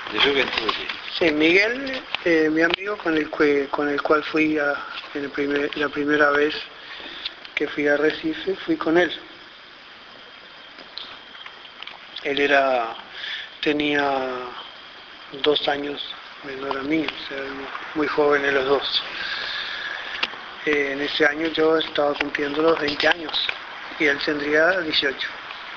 de juventud. Sí, Miguel, mi amigo con el cual fui la primera vez que fui a Recife, fui con él. Él tenía 2 años menor a mí, o sea, muy jóvenes los dos. En ese año yo estaba cumpliendo los 20 años y él tendría 18.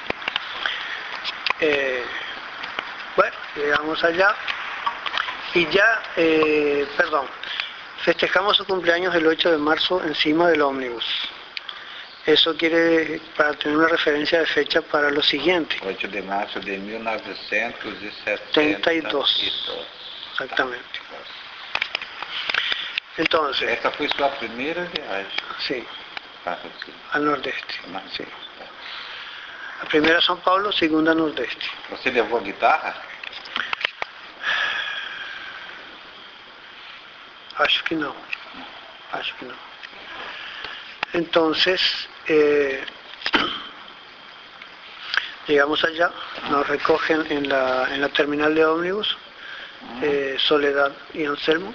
Bueno, llegamos allá y ya, festejamos su cumpleaños el 8 de marzo encima del ómnibus. Eso quiere, para tener una referencia de fecha para lo siguiente. 8 de marzo de 1972. Exactamente. Entonces... Esta fue su primera viaje. Sí, al Nordeste. Sí. La primera a São Paulo, segunda a Nordeste. ¿Você levó guitarra? Acho que no. Entonces, llegamos allá, nos recogen en la terminal de ómnibus, Soledad y Anselmo.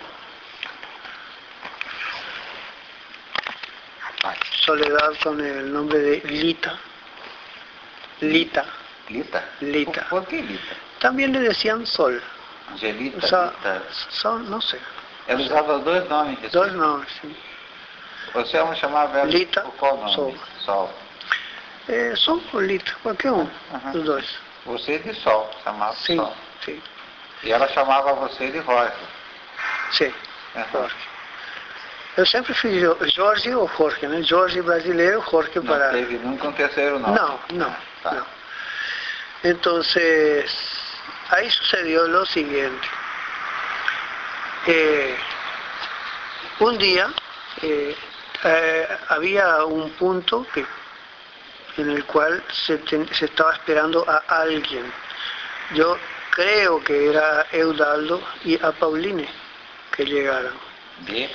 Soledad con el nombre de Lita. ¿Lita? ¿Por qué Lita? También le decían Sol. Angelita, o sea, Lita. Sol, no sé. Ela usava dois nomes. Dois nomes, sim. Você não chamava ela Lita, por qual nome? Sol. Sol ou Lita, qualquer um dos dois. Você de Sol, chamava sim, Sol. Sim. E ela chamava você de Jorge. Sim, Jorge. Eu sempre fiz Jorge ou Jorge, né? Jorge brasileiro, Jorge para... Não teve nunca um terceiro nome. No. Tá. No. Entonces, ahí sucedió lo siguiente. Un día había un punto en el cual se estaba esperando a alguien. Yo creo que era Eudaldo y a Pauline que llegaran. ¿De?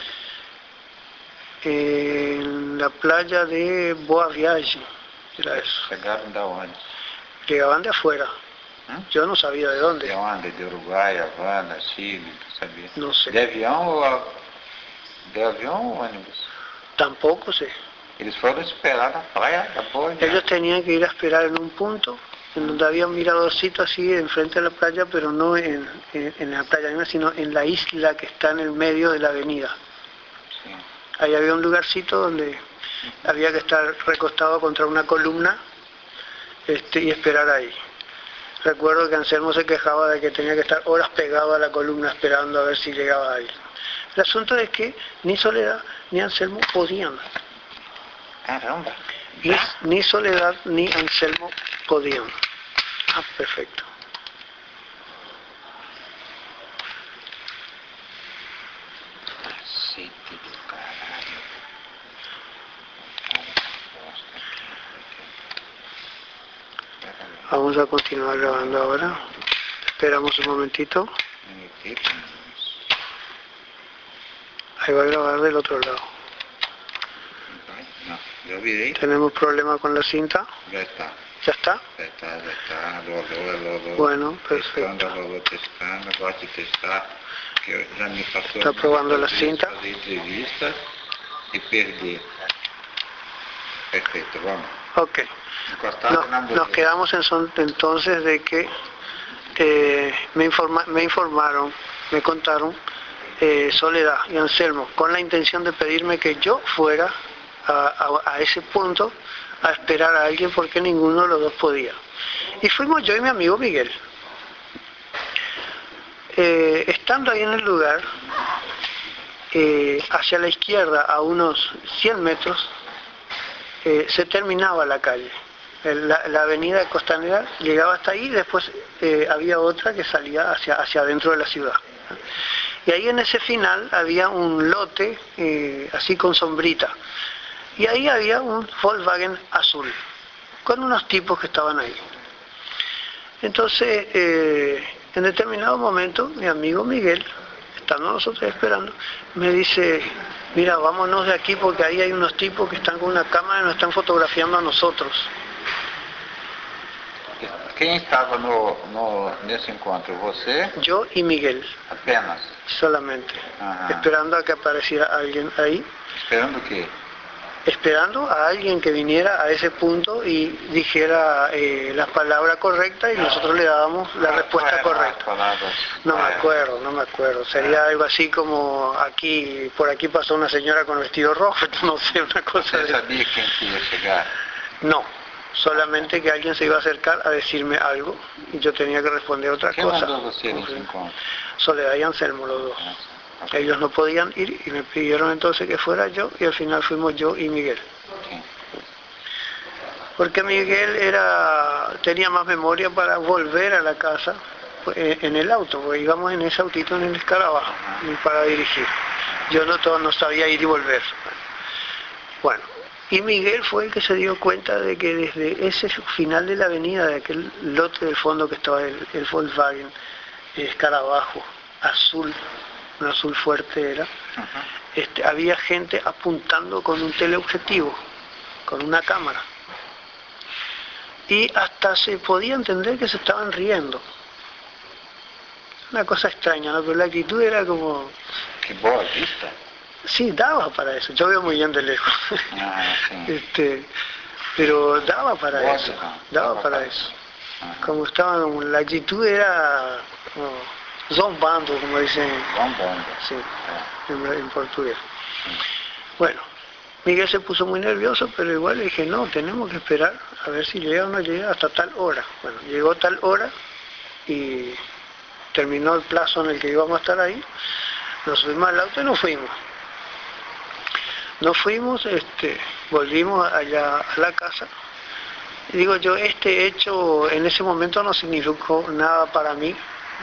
En la playa de Boa Viagem, era eso. ¿Llegaron de dónde? Llegaban de afuera. Yo no sabía de dónde. ¿De dónde? ¿De Uruguay, Havana, Chile? Sabía. No sé. ¿De avión o ônibus? Tampoco sé. Eles fueron a esperar na playa de Boa Viagem. Ellos tenían que ir a esperar en un punto en donde había un miradorcito así enfrente de la playa, pero no en la playa misma, sino en la isla que está en el medio de la avenida. Sí. Ahí había un lugarcito donde había que estar recostado contra una columna y esperar ahí. Recuerdo que Anselmo se quejaba de que tenía que estar horas pegado a la columna esperando a ver si llegaba ahí. El asunto es que ni Soledad ni Anselmo podían. Caramba. Ni Soledad ni Anselmo podían. Perfecto. Aceite do caralho. Vamos a continuar grabando ahora. Esperamos un momentito. Ahí va a grabar del otro lado. No, ya viré. ¿Tenemos problema con la cinta? Ya está. ¿Ya está? Ya está. Aló. Bueno, perfecto. Testando, gosto de testar. Que já me passou. Está probando la cinta. Fazer entrevista e perder. Perfecto, vamos. Ok. Nos quedamos entonces de que me informaron, me contaron Soledad y Anselmo con la intención de pedirme que yo fuera a ese punto a esperar a alguien porque ninguno de los dos podía. Y fuimos yo y mi amigo Miguel. Estando ahí en el lugar, hacia la izquierda a unos 100 metros, se terminaba la calle. La avenida Costanera llegaba hasta ahí y después había otra que salía hacia adentro de la ciudad. Y ahí en ese final había un lote así con sombrita. Y ahí había un Volkswagen azul, con unos tipos que estaban ahí. Entonces, en determinado momento, mi amigo Miguel, estando nosotros esperando, me dice, mira, vámonos de aquí porque ahí hay unos tipos que están con una cámara y nos están fotografiando a nosotros. Quem estava nesse encontro? Você? Yo y Miguel, Apenas? solamente. Ajá. Esperando a que apareciera alguien ahí. Esperando o quê? Esperando a alguien que viniera a ese punto y dijera las palabras correctas y nosotros le dábamos la respuesta correcta. No me acuerdo. Sería algo así como aquí, por aquí pasó una señora con vestido rojo, no sé, una cosa Você de... sabia quem que ia chegar? No, solamente que alguien se iba a acercar a decirme algo y yo tenía que responder otra Quem cosa. mandou você nesse encontro? Soledad y Anselmo, los dos. Ok. Ellos no podían ir y me pidieron entonces que fuera yo y al final fuimos yo y Miguel. Ok. Porque Miguel tenía más memoria para volver a la casa en el auto, porque íbamos en ese autito en el escarabajo y para dirigir. Yo no sabía ir y volver. Bueno, y Miguel fue el que se dio cuenta de que desde ese final de la avenida, de aquel lote del fondo que estaba el Volkswagen, el escarabajo, azul, un azul fuerte era, había gente apuntando con un teleobjetivo, con una cámara. Y hasta se podía entender que se estaban riendo. Una cosa extraña, ¿no? Pero la actitud era como... Que boa vista. Sí, daba para eso. Yo veo muy bien de lejos. Ah, sí. Pero daba para Boa eso. visão. Daba para eso. Ajá. Como estaban, la actitud era como zombando, como dicen Bombando. sí, É. en portugués. Sim. Bueno, Miguel se puso muy nervioso, pero igual le dije, no, tenemos que esperar a ver si llega o no llega hasta tal hora. Bueno, llegó tal hora y terminó el plazo en el que íbamos a estar ahí, nos subimos al auto y nos fuimos. Nos fuimos, volvimos allá a la casa. Y digo yo, este hecho en ese momento no significó nada para mí,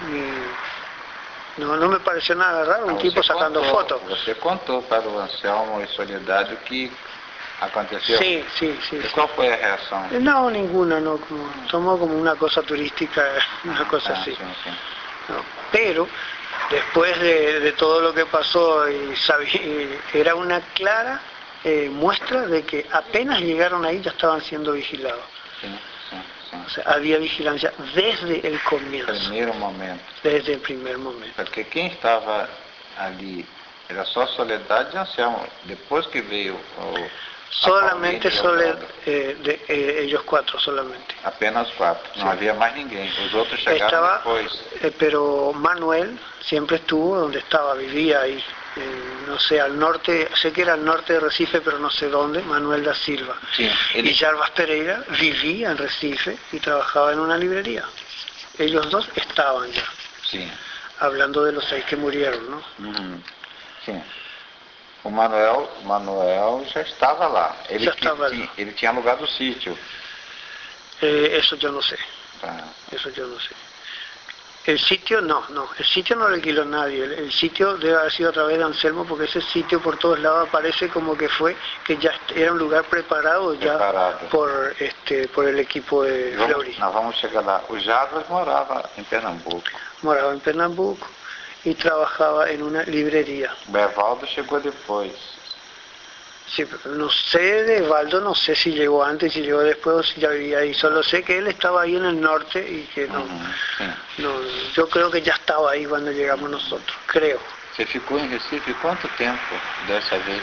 no me pareció nada raro, un tipo sacando fotos. Você contou para o Anselmo e Soledad o que aconteceu? Sí. E qual foi a reação? No, ninguna, no, tomó como una cosa turística, una cosa así. Sim. No, pero después de todo lo que pasó y era una clara muestra de que apenas llegaron ahí ya estaban siendo vigilados. Sim. O sea, había vigilancia desde el comienzo. Primeiro momento. Desde el primer momento. Porque quem estava ali era só Soledad e Anselmo. Depois que veio Solamente ellos cuatro solamente. Apenas 4. Não havia mais ninguém. Os outros chegaram Estaba, depois. Pero Manuel siempre estuvo donde estaba, vivía ahí. No sé, al norte, sé que era al norte de Recife, pero no sé dónde, Manuel da Silva. Sí, Y Jarbas Pereira vivía en Recife y trabajaba en una librería. Ellos dos estaban ya, Sim. hablando de los 6 que murieron, ¿no? Sim. O Manuel já estava lá. Ele tinha alugado o sítio. Eso yo no sé. Tá. Eso yo no sé. El sitio no lo alquiló nadie, el sitio debe haber sido a través de Anselmo, porque ese sitio por todos lados aparece como que ya era un lugar preparado ya por el equipo de Fleury. Nós vamos chegar lá. O Jarbas morava em Pernambuco. Moraba en Pernambuco y trabajaba en una librería. O Evaldo chegou depois. Sí, pero no sé de Evaldo, no sé si llegó antes, si llegó después o si ya vivía ahí. Solo sé que él estaba ahí en el norte y que yo creo que ya estaba ahí cuando llegamos nosotros, creo. Você ficou em Recife quanto tempo dessa vez?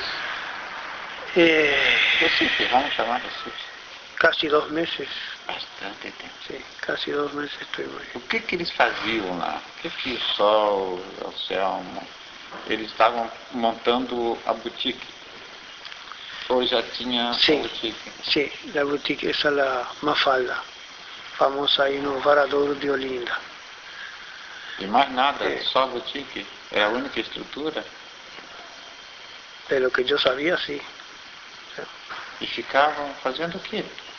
Recife, vamos chamar Recife. Casi 2 meses. Bastante tempo. Sí, casi 2 meses estuvimos ahí. O que eles faziam lá? O que o Sol, o Anselmo, eles estavam montando a boutique? Ou já tinha boutique? Sí, la boutique esa, la Mafalda, famosa ahí no Varadouro de Olinda. E mais nada, só boutique? É a única estrutura? De lo que yo sabía, sí. E ficavam fazendo o quê?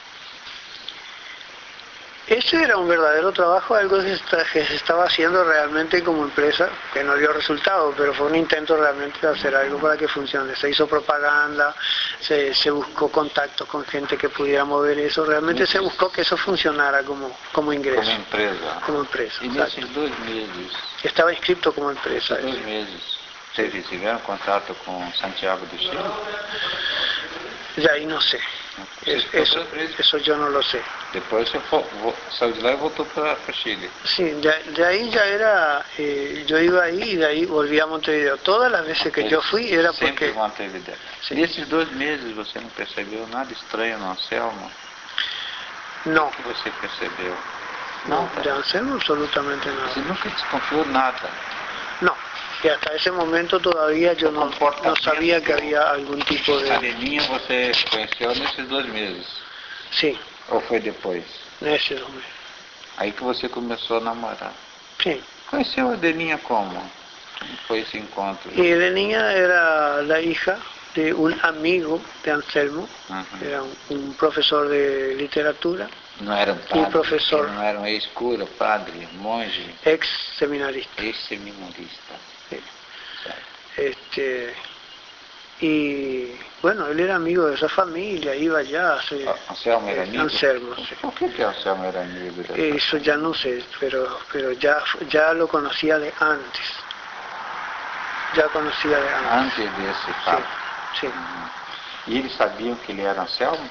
Ese era un verdadero trabajo, algo que se estaba haciendo realmente como empresa, que no dio resultado, pero fue un intento realmente de hacer algo para que funcione. Se hizo propaganda, se buscó contactos con gente que pudiera mover eso, realmente se buscó que eso funcionara como ingreso. Como empresa. Como empresa. E nesses 2 meses? Estaba inscrito como empresa. 2 meses, vocês tiveram contato com Santiago do Chile? De ahí no sé. Eso yo no lo sé. Depois você saiu de lá e voltou para Chile. Sí, de ahí ya era, yo iba ahí y de ahí volví a Montevideo. Todas las veces que yo fui era Sempre porque... Montevideo. Sí. Nesses 2 meses você não percebeu nada estranho no Anselmo? No, O que você percebeu? no, Nada. de Anselmo absolutamente Você nada. nunca desconfiou nada. No, y hasta ese momento todavía yo no sabía que había algún tipo A de... Leninha você conheceu nesses 2 meses? Sí, Ou foi depois? ese hombre. Aí que você começou a namorar. Sí. Conheceu a Leninha como? Como foi esse encontro? Y de niña era la hija de un amigo de Anselmo, era un profesor de literatura, Não era um padre, professor. não era um ex-cura, padre, monge, ex seminarista. ex-seminarista. Sí. Certo. Y bueno, él era amigo de esa familia, iba allá. Anselmo era amigo? Anselmo, sí. Por que Anselmo era amigo dessa? Eso ya no sé, pero ya lo conocía de antes. Já conhecia de antes. Antes desse fato? Sim. E eles sabiam que ele era Anselmo?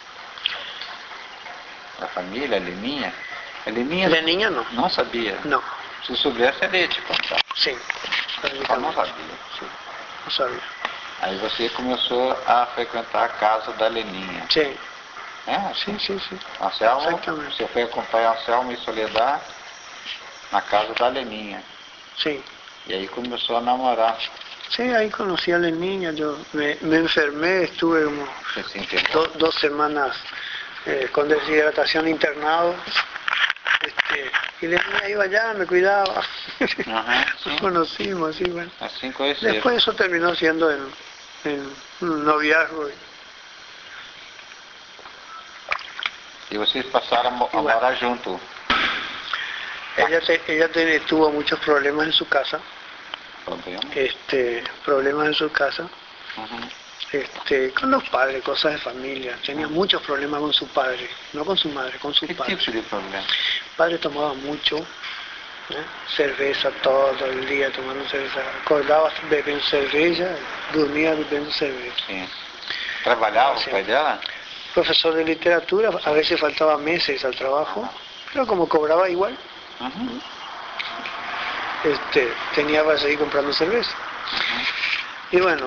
A família, a Leninha? A Leninha não. Não sabia? Não. Se soubesse, ele ia te contar. Sim. Só não sabia. Sim. Não sabia. Aí você começou a frequentar a casa da Leninha. Sim. É? Sim. Anselmo, exatamente. você foi acompanhar Anselmo e Soledad na casa da Leninha. Sim. E aí começou a namorar. Sí, ahí conocí a la niña, yo me enfermé, estuve como 2 semanas con deshidratación internado, y la niña iba allá, me cuidaba, nos conocimos, así, bueno. Assim conheceram. Después eso terminó siendo en un noviazgo. E vocês passaram a morar junto. Ella tuvo muchos problemas en su casa. Problemas en su casa, con los padres, cosas de familia. Tenía muchos problemas con su padre, no con su madre, con su padre. ¿Qué tipo de problema? El padre tomaba mucho, cerveza todo el día tomando cerveza. Acordaba bebiendo cerveza, dormía bebiendo cerveza. Sí. ¿Trabajaba el pai dela? Profesor de literatura, a veces faltaba meses al trabajo, pero como cobraba igual. Tenía para seguir comprando cerveza. Y bueno,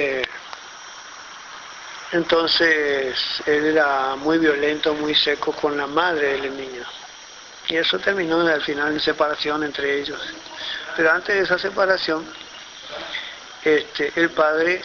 entonces él era muy violento, muy seco con la madre de la niña. Y eso terminó al final en separación entre ellos. Pero antes de esa separación, el padre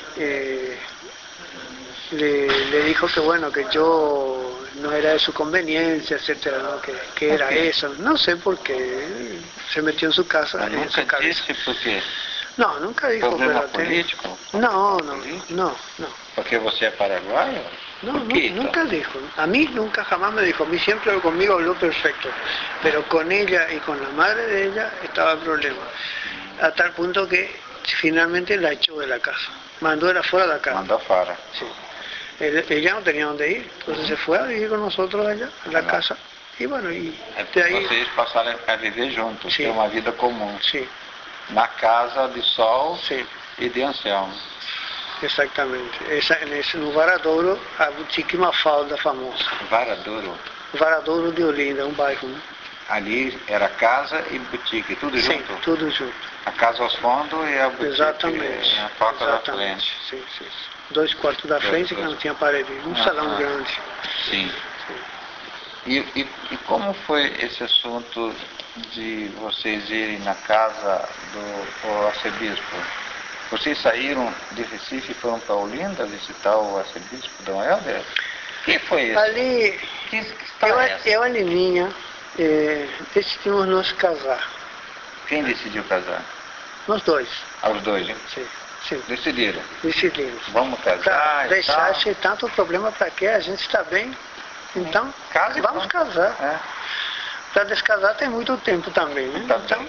le dijo que bueno, que yo no era de su conveniencia, etcétera, ¿no? que era eso. No sé por qué. Se metió en su casa. ¿Nunca disse por qué? No, nunca dijo. ¿Problema político? No. ¿Porque você é paraguayo? No, nunca dijo. A mí nunca jamás me dijo. A mí siempre conmigo habló perfecto. Pero con ella y con la madre de ella estaba el problema. A tal punto que finalmente la echó de la casa. Mandó era fuera de la casa. Mandó afuera. Sí. Ella no tenía dónde ir. Entonces se fue a vivir con nosotros allá, en la casa. Y bueno, y de ahí... Vocês passaram a viver juntos, ter uma vida comum. Sí. Na casa de Sol e de Anselmo. Exatamente. No Varadouro, a boutique Mafalda famosa. Varadouro? Varadouro de Olinda, um bairro, né? Ali era casa e boutique, tudo junto? Sim, tudo junto. A casa aos fundos e a boutique. Exatamente. Na porta da frente. Sim. 2 quartos da frente que não tinha parede. Um salão grande. Sim. E como foi esse assunto de vocês irem na casa do arcebispo? Vocês saíram de Recife e foram para Olinda visitar o arcebispo Dom Helder? Quem foi esse? Ali, eu e a Leninha decidimos nos casar. Quem decidiu casar? Nós dois. Os dois, hein? Sim. Decidimos. Vamos casar. Pra deixar esse tanto problema para quê? A gente está bem. Então, vamos casar. Para descasar tem muito tempo também, né?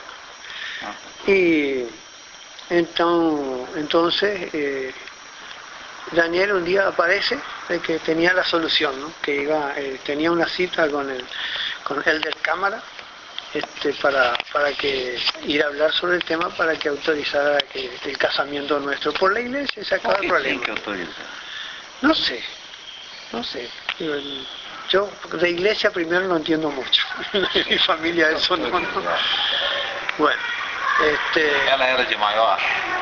Entonces, Daniel un día aparece de que tenía la solución, ¿no? Que tenía una cita con el del cámara para que ir a hablar sobre el tema para que autorizara el casamiento nuestro por la iglesia y se acaba el problema. ¿Quién que autoriza? No sé. no sé, yo de iglesia primero no entiendo mucho, en mi familia eso no. Bueno, Ela era de maior?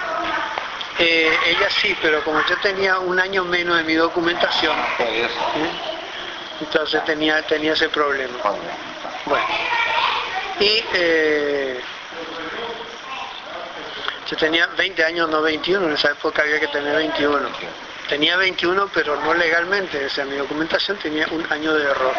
ella sí, pero como yo tenía un año menos de mi documentación, Por isso. entonces tenía ese problema. Bueno, y yo tenía 20 años, no 21, en esa época había que tener 21. Tenía 21, pero no legalmente, o sea, mi documentación tenía un año de error.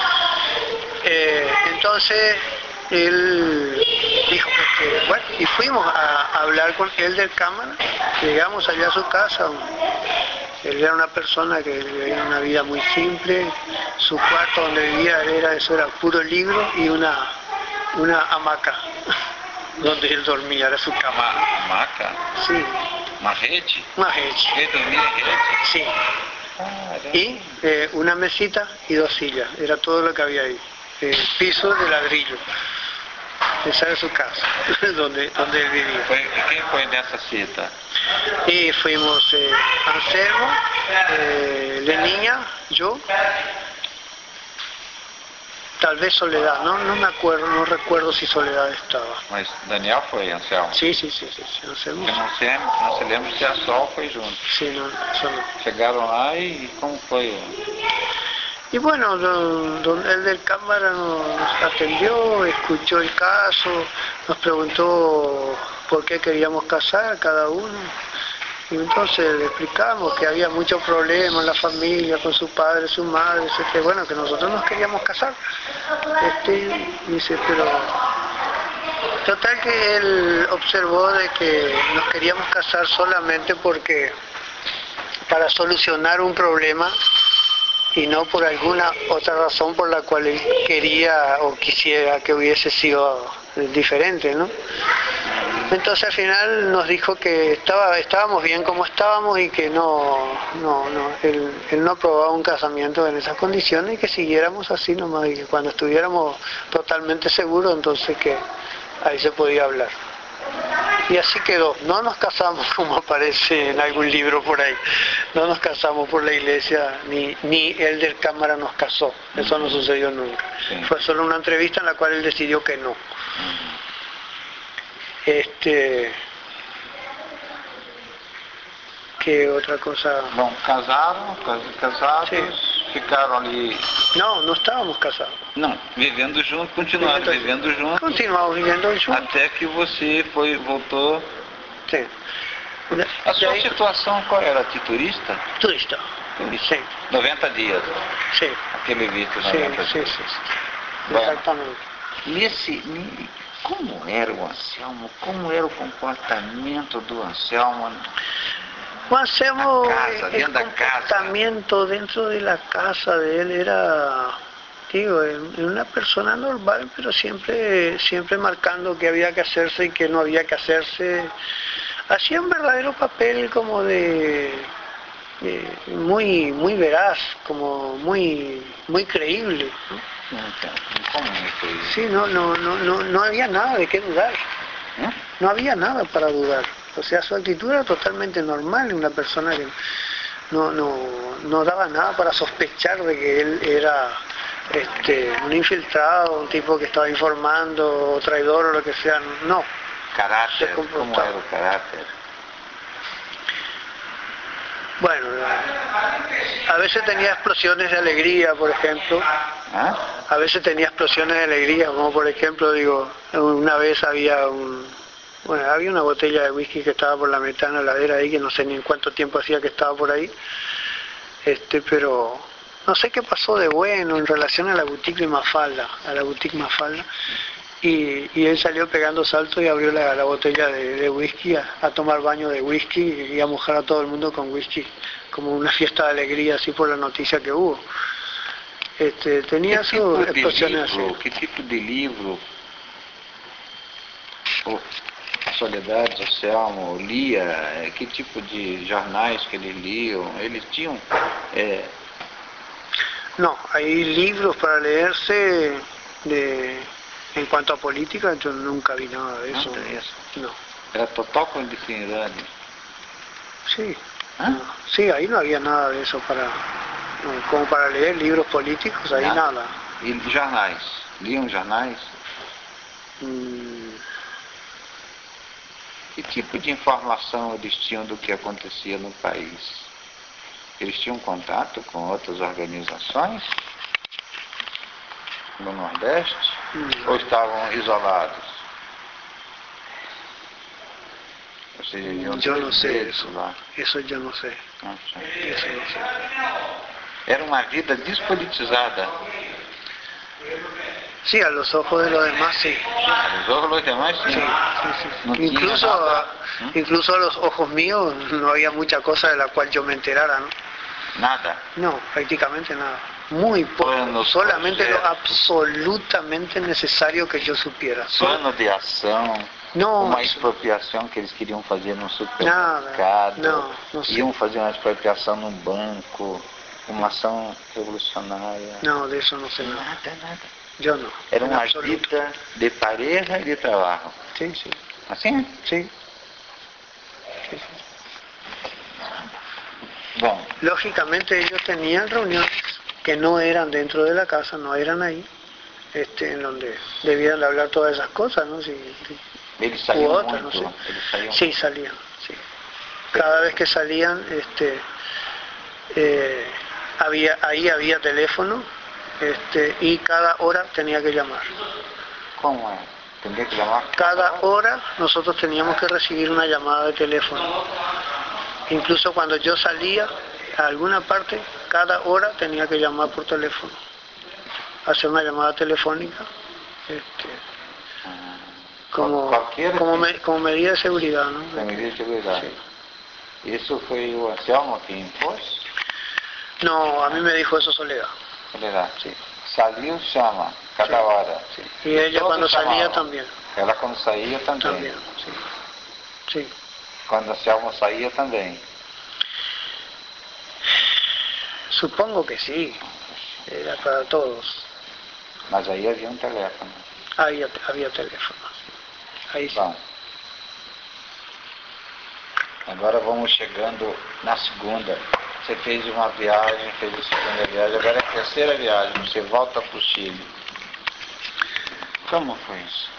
Entonces, él dijo que, bueno, y fuimos a hablar con él del cámara, llegamos allá a su casa, él era una persona que vivía una vida muy simple, su cuarto donde vivía eso era puro libro y una hamaca donde él dormía, era su cama. Hamaca? Sí. Uma rede? Una rede. Ele dormia em rede? Sí. Y una mesita y 2 sillas, era todo lo que había ahí. Piso de ladrillo. Esa era su casa, donde él vivía. Quem foi nessa cita? Y fuimos Anselmo, Leninha, yo, tal vez Soledad, no me acuerdo, no recuerdo si Soledad estaba. Mas Daniel foi, Anselmo? Sí, Anselmo. Porque não se lembra se a Sol foi junto. Sí, no, eso no. Chegaram lá e como foi? Y bueno, el del cámara nos atendió, escuchó el caso, nos preguntó por qué queríamos casar cada uno. Y entonces le explicamos que había muchos problemas en la familia, con su padre, su madre, que bueno, que nosotros nos queríamos casar. Dice, pero total que él observó de que nos queríamos casar solamente porque para solucionar un problema y no por alguna otra razón por la cual él quería o quisiera que hubiese sido diferente, ¿no? Entonces al final nos dijo que estábamos bien como estábamos y que él no aprobaba un casamiento en esas condiciones y que siguiéramos así nomás y que cuando estuviéramos totalmente seguros entonces que ahí se podía hablar. Y así quedó, no nos casamos como aparece en algún libro por ahí, no nos casamos por la iglesia, ni él del cámara nos casó, eso no sucedió nunca. Sí. Fue solo una entrevista en la cual él decidió que no. ¿Qué otra cosa? Bom, casados, sí. Ficaram ali... No estábamos casados. Não, vivendo junto, continuaram vivendo junto. Continuamos vivendo juntos. Até que você voltou... Sim. A sua situação qual era? De turista? Turista. Sim. 90 dias. Sim. Aquele visto 90 dias. Sim. Exatamente. Como era o Anselmo? Como era o comportamento do Anselmo? O Anselmo, el comportamiento dentro de la casa de él era, una persona normal, pero siempre marcando qué había que hacerse y qué no había que hacerse. Hacía un verdadero papel como de muy veraz, como muy creíble, ¿no? Sí, no había nada de qué dudar. No había nada para dudar. O sea, su actitud era totalmente normal, una persona que no daba nada para sospechar de que él era un infiltrado, un tipo que estaba informando, traidor o lo que sea, no. Carácter, ¿cómo era el carácter? Bueno, a veces tenía explosiones de alegría, por ejemplo. A veces tenía explosiones de alegría, como por ejemplo, una vez había una botella de whisky que estaba por la mitad en la heladera ahí, que no sé ni en cuánto tiempo hacía que estaba por ahí, pero no sé qué pasó de bueno en relación a la boutique Mafalda, y él salió pegando saltos y abrió la botella de whisky a tomar baño de whisky y a mojar a todo el mundo con whisky, como una fiesta de alegría así por la noticia que hubo. Tenía sus explosiones así. ¿Qué tipo de libro Soledad, Anselmo lia? Que tipo de jornais que eles liam? Eles tinham... No, hay libros para leerse en cuanto a política, yo nunca vi nada de eso. No. Era total clandestinidad. Sí. Sí, ahí no había nada de eso para... como para leer libros políticos, ahí nada. E jornais? Liam jornais? Que tipo de informação eles tinham do que acontecia no país? Eles tinham contato com outras organizações no Nordeste? Ou estavam isolados? Ou seja, Yo no sé eso. lá. Eso yo no sé. Nossa. Eso no sé. Era uma vida despolitizada. Sí, a los ojos de los demás sí. Os ojos dos demais, sim. Sí, sí, sí. No tinha Incluso, nada, incluso a los ojos míos no había mucha cosa de la cual yo me enterara, ¿no? Nada. No, prácticamente nada. Muy poco. Planos, Solamente lo projetos. absolutamente necesario que yo supiera. Plano de ação, No, uma expropriação que eles queriam fazer num supermercado, Nada, não sei. iam fazer uma expropriação num banco, uma ação revolucionária. no, de eso no sé nada. Nada. Yo no. Era en uma absoluto. vida de pareja e de trabalho. Sí, sí, Assim? sí. Bom, Lógicamente ellos tenían reuniones que no eran dentro de la casa, no eran ahí, en donde debían de hablar todas esas cosas, ¿no? eles U saíam otras, muito. no sé. Eles saíam Sí, salían, sí. Cada vez que salían, ahí había teléfono, y cada hora tenía que llamar. Como é? Tinha que chamar? Cada hora nosotros teníamos que recibir una llamada de teléfono. Incluso cuando yo salía a alguna parte, cada hora tenía que llamar por teléfono. Hacer una llamada telefónica, como medida de seguridad, ¿no? Com medida de seguridade. Sí. Isso foi o Anselmo que impôs? No, a mí me dijo eso Soledad. Soledad. Sí. Saliu, chama, cada hora. Sí. Y ella cuando salía chamavam. también. Ela quando saía também. También, sí. Sí. Quando Anselmo saía também. Supongo que sí. Era para todos. Mas aí havia um teléfono. Había teléfono. Ahí sí. Bom, agora vamos chegando na segunda. Você fez uma viagem, fez a segunda viagem, agora é a terceira viagem, você volta para o Chile. Como foi isso?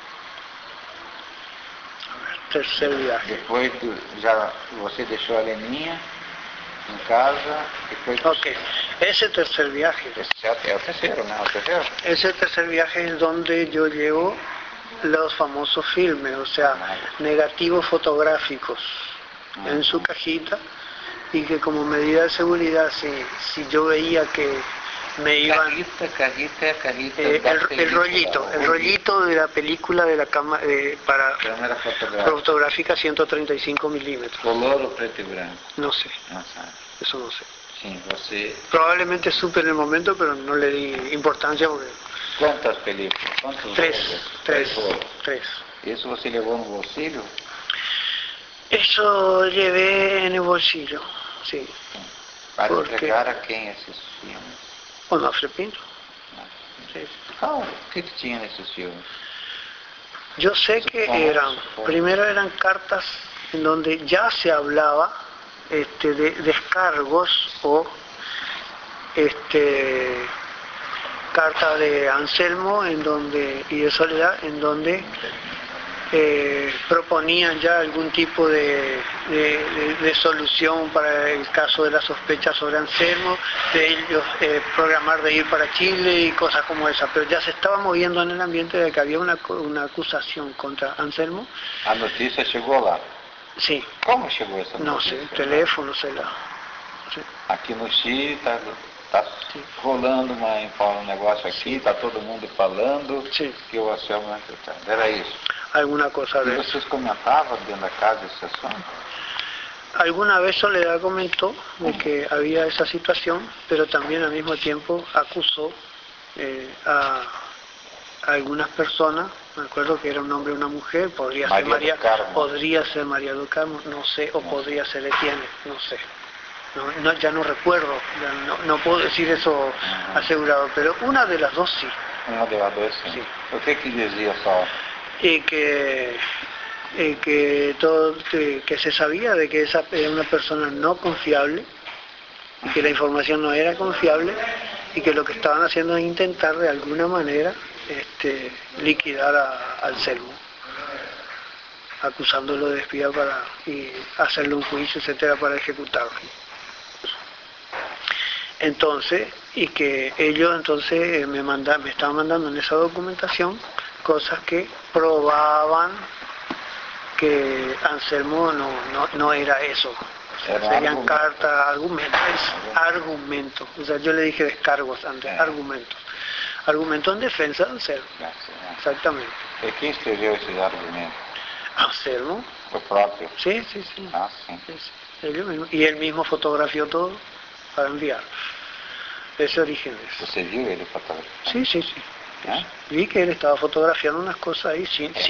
Tercer viaje. Depois já você deixou a Leninha em casa e foi para o Ok, Chile. ese tercer viaje. Esse é o terceiro, né? O terceiro? Ese tercer viaje es donde yo llevo los famosos filmes, o sea, negativos fotográficos en su cajita, y que como medida de seguridad, si yo veía que me iban... Cajita. el rollito de la película de la cámara para Câmera fotográfica. fotográfica 135 milímetros. Color ou preto e branco? No sé, Não sabe. eso no sé. Sim, você... Probablemente supe en el momento, pero no le di importancia porque... Quantas películas? Quantos Tres. rolos? Tres. Isso você levou no bolsillo? Eso llevé en el bolsillo, sí. Para Por quê? entregar a quem esses filmes? Onofre Pinto. Sí. O que tinha nesses filmes? Yo sé que primero eran cartas en donde ya se hablaba de descargos o carta de Anselmo y de Soledad en donde proponían ya algún tipo de solución para el caso de la sospecha sobre Anselmo, de ellos programar de ir para Chile y cosas como esa, pero ya se estaba moviendo en el ambiente de que había una acusación contra Anselmo. A notícia chegou lá. Sí. Como chegou essa notícia? No sé, teléfono, sei lá. Sí. Aqui no Chile está rolando um negócio aqui, está todo mundo falando que o Anselmo é infiltrado. Era isso. Alguna cosa E de eso. vocês comentavam dentro da casa esse assunto? Alguna vez Soledad comentó de que había esa situación, pero también al mismo tiempo acusó a algunas personas, me acuerdo que era un hombre y una mujer, podría ser María do Carmo, no sé, o podría ser Etienne, no sé. Ya no recuerdo, no puedo decir eso asegurado, pero una de las dos sí. Uma de las dos sí. O que dizia só? Que se sabía de que esa era una persona no confiable, y que la información no era confiable y que lo que estaban haciendo es intentar de alguna manera liquidar a Anselmo, acusándolo de espía y hacerle un juicio, etcétera, para ejecutarlo. Entonces, y que ellos entonces me estaban mandando en esa documentación cosas que probaban que Anselmo no era eso. Serían cartas, argumentos. O sea, yo le dije descargos antes, argumentos en defensa de Anselmo. Exactamente. ¿Y quién escribió esos argumentos? Anselmo. ¿El propio? Sí. Ah, sí. Ellos mismos. Y él mismo fotografió todo para enviar. Ese origen es. ¿Usted vio él fotografiar? Sí. Vi que él estaba fotografiando unas cosas ahí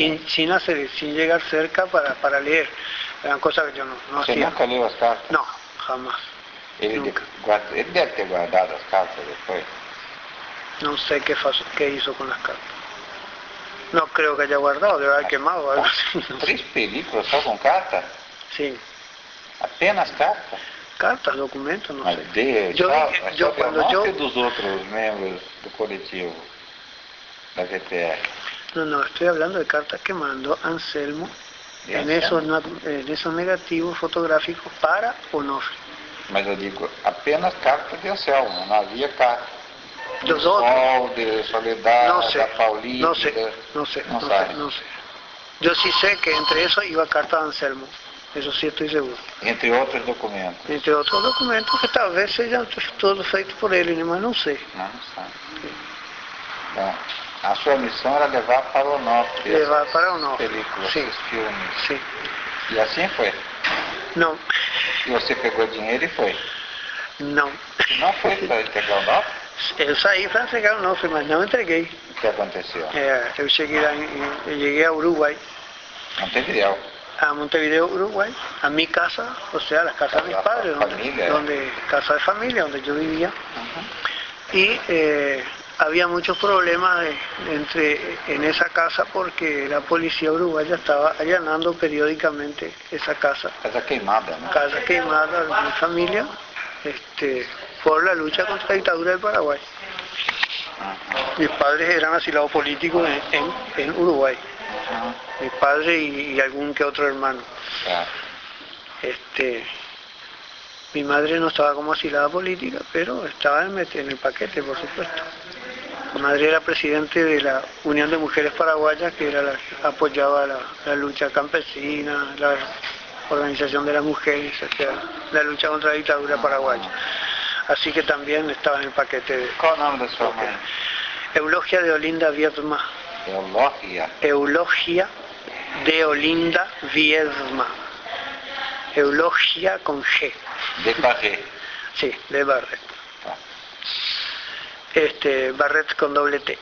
sin llegar cerca para leer. Eran cosas que yo no ¿Usted hacía. nunca leyó las cartas? No, jamás. Él debe ter guardado las cartas después. No sé qué hizo con las cartas. No creo que haya guardado, debe haber quemado o algo así. No sé. 3 películas só com cartas? Sí. Apenas cartas? Cartas, documentos, no sé. Deus, Cuando yo... dos outros membros do coletivo da VPR. No, estoy hablando de cartas que mandó Anselmo en esos negativos fotográficos para Onofre. Mas eu digo, apenas cartas de Anselmo, não havia carta. Los Sol, otros, de Soledad, no sé, da Paulina. no sé. Yo sí sé que entre esos iba carta de Anselmo, eso sí estoy seguro. Entre outros documentos. Entre otros documentos que tal vez sean todos feitos por ele, mas não sei. Não sabe. Bom, a sua missão era levar para o norte. Levar para o norte. Películas, Sim. esses filmes. Sim. E assim foi. Não. E você pegou dinheiro e foi. Não. Não foi para entregar o norte? Eu saí para entregar o Onofre, mas não entreguei. O que aconteceu? Eu cheguei a Uruguay, Montevideo. a Montevideo, Uruguay, a mi casa, o sea, la casa de mis padres, casa de familia, donde yo vivía. Y había muchos problemas en esa casa porque la policía uruguaya estaba allanando periódicamente esa casa. Casa queimada, ¿no? Casa queimada de mi familia, por la lucha contra la dictadura del Paraguay. Mis padres eran asilados políticos en Uruguay. Mi padre y algún que otro hermano. Mi madre no estaba como asilada política, pero estaba en el paquete, por supuesto. Mi madre era presidente de la Unión de Mujeres Paraguayas, que era la que apoyaba la lucha campesina, la organización de las mujeres, la lucha contra la dictadura paraguaya. Así que también estaba en el paquete de... ¿Cuál es el nombre de su hermana? Eulogia de Olinda Viedma. Eulogia de Olinda Viedma. Eulogia con G. De Barret. Sí, de Barret. Barret con doble T.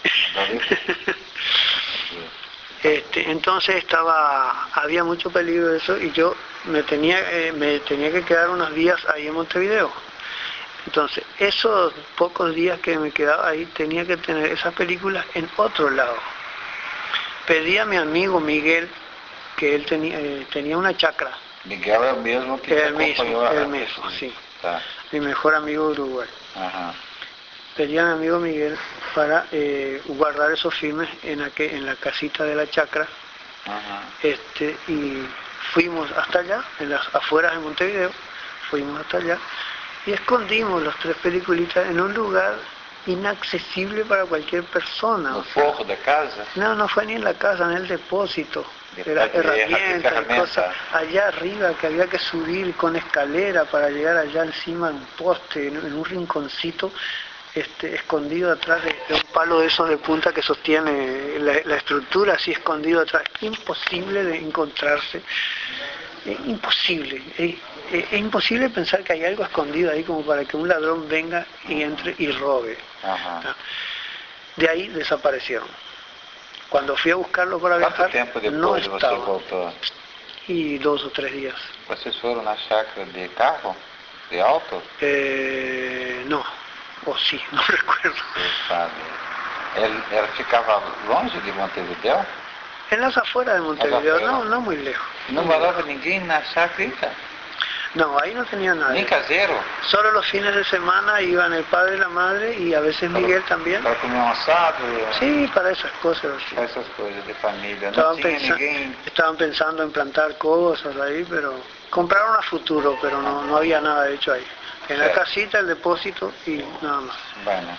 Entonces había mucho peligro de eso y yo me tenía que quedar unos días ahí en Montevideo. Entonces, esos pocos días que me quedaba ahí, tenía que tener esas películas en otro lado. Pedí a mi amigo Miguel, que él tenía una chacra. Miguel es el mismo que el mismo, sí. Tá. Mi mejor amigo de Uruguay. Ajá. Pedí a mi amigo Miguel para guardar esos filmes en la casita de la chacra. Ajá. Y fuimos hasta allá, en las afueras de Montevideo, fuimos hasta allá y escondimos las 3 peliculitas en un lugar inaccesible para cualquier persona. ¿No forro de casa? No fue ni en la casa, en el depósito. Era herramientas y cosas allá arriba que había que subir con escalera para llegar allá encima en un poste, en un rinconcito, escondido atrás de un palo de esos de punta que sostiene la estructura, así escondido atrás. Imposible de encontrarse. Imposible. Es imposible pensar que hay algo escondido ahí como para que un ladrón venga y entre y robe. Ajá. De ahí desaparecieron. Cuando fui a buscarlo para viajar, tiempo después no você estaba. voltou? Y 2 o 3 días. Vocês foram na chácara de carro? De auto? No, o sí, no recuerdo. Você sabe. Ela ficava longe de Montevideo? En las afueras de Montevideo, no muy lejos. Não morava ninguém na chácara? No, ahí no tenía Nem nadie. caseiro? Solo los fines de semana iban el padre, la madre y a veces Miguel también. Para comer asado? Sí, para esas cosas. Sí. Para essas coisas de família. Não tinha ninguém... Estaban pensando en plantar cosas ahí, pero compraron a futuro, pero no había nada hecho ahí. En la casita, el depósito y nada más. Bueno.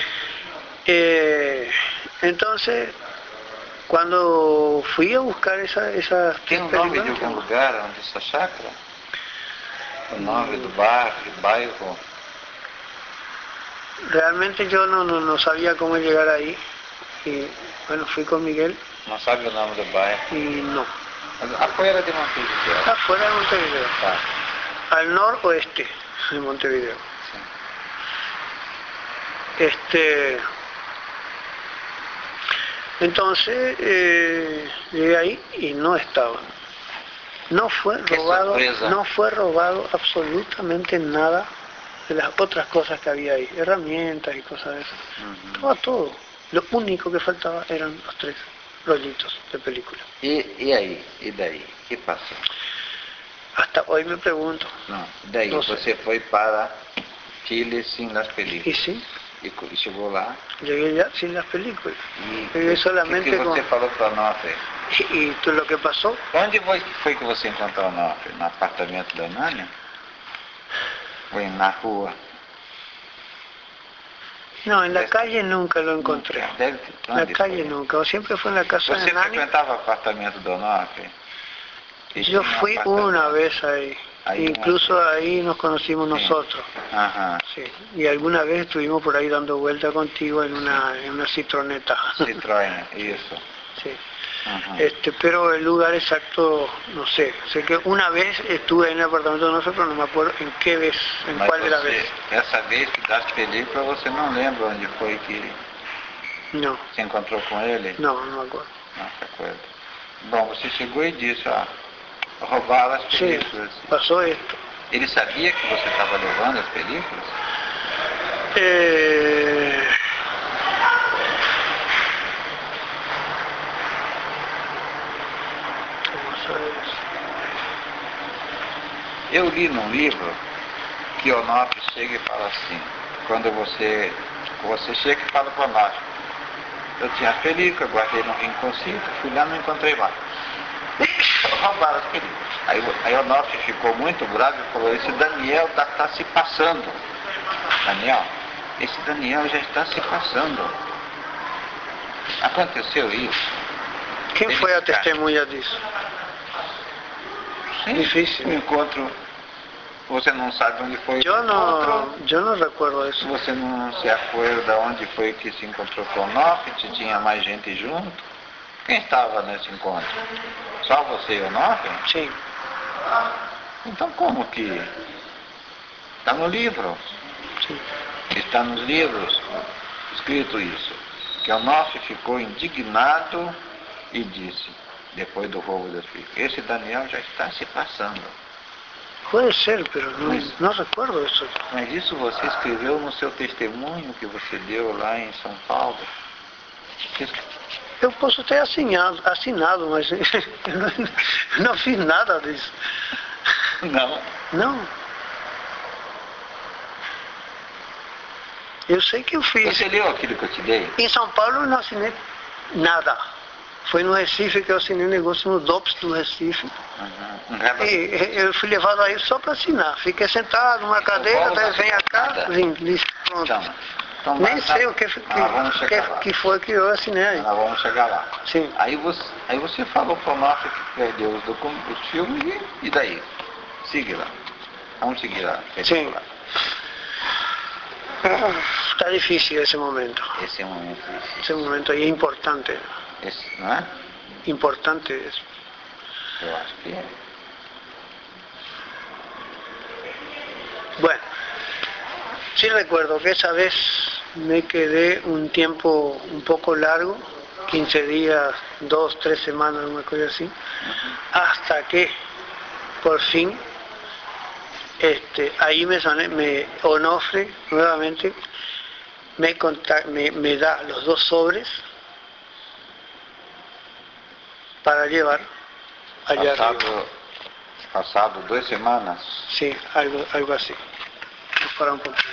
Entonces, cuando fui a buscar esas Tem um nome de algum lugar onde essa chácara? O nome do bairro? Realmente yo no sabía cómo llegar ahí. Y bueno, fui con Miguel. Não sabe o nome do bairro? Y no. Afuera de Montevideo. Afuera de Montevideo. Tá. Al noroeste de Montevideo. Sim. Entonces llegué ahí y no estaban. No fue robado absolutamente nada de las otras cosas que había ahí, herramientas y cosas de esas. Estaba todo. Lo único que faltaba eran los 3 rollitos de película. E aí? E daí? O que passou? Hasta hoy me pregunto. Não, daí No você foi para Chile sem as Y películas. sí, E chegou lá. llegué ya sin las películas. E Llegué o solamente que você con... falou para nós? Y lo que pasó, Onde foi que você encontrou o Onofre? No apartamento da Nânia? Ou na rua? no, en la calle nunca lo encontré. Deve, En la calle nunca, o siempre fue en la casa Você de Nani. frequentava o apartamento do Onofre? Yo fui una vez ahí, incluso ahí nos conocimos nosotros. Ajá. Sí. Y alguna vez estuvimos por ahí dando vuelta contigo en una citroneta. Citroën, eso. Sí. Ajá. Pero el lugar exacto, no sé. Sé que una vez estuve en el apartamento de nosotros, pero no me acuerdo en qué vez, en Mas cuál de las você, veces. essa vez que das películas, você não lembra onde foi que No, se encontrou com ele? no me acuerdo. Não se acorda. Bom, você chegou e disse, ó, roubaram as Sí, películas. pasó esto. Ele sabia que você estava levando as películas? Eu li num livro que o Onofre chega e fala assim, quando você chega e fala para o Onofre, eu tinha as películas, guardei no rinconcito, fui lá e não encontrei mais. Roubaram as películas. Aí o Onofre ficou muito bravo e falou, esse Daniel está se passando. Daniel, esse Daniel já está se passando. Aconteceu isso. ¿Quién fue a testemunha disso? Sim, Difícil. o encontro, você não sabe onde foi Yo o encontro. yo no recuerdo eso. Você não se acorda onde foi que se encontrou com o Onofre, se tinha mais gente junto? Quem estava nesse encontro? Só você e o Onofre? Sí. Então como que? Está no livro. Sí. Está nos livros escrito isso. Que o Onofre ficou indignado e disse, depois do roubo das filhas, esse Daniel já está se passando. Puede ser, pero no recuerdo eso. Mas isso você escreveu no seu testemunho que você deu lá em São Paulo? Eu posso ter assinado, mas eu não fiz nada disso. Não. Não. Eu sei que eu fiz. Você leu aquilo que eu te dei? Em São Paulo eu não assinei nada. Foi no Recife que eu assinei um negócio no DOPS do Recife. Uhum. E eu fui levado aí só para assinar. Fiquei sentado numa cadeira, até vem cá, vim, pronto. Então, nem sei o que foi que eu assinei aí. Nós vamos chegar lá. Sim. Aí você falou para o Onofre que perdeu os filmes e daí? Siga lá. Vamos seguir lá. Sim. Está difícil esse momento. Esse é um momento difícil. Esse momento aí é importante. Esse, não é? Importante isso. Eu acho que é. Bueno, sí recuerdo que esa vez me quedé un tiempo un poco largo, 15 días, 2, 3 semanas, una cosa así, hasta que por fin ahí me Onofre nuevamente me da los 2 sobres para llevar allá arriba. pasado 2 semanas. Sí, algo así. Para un poco.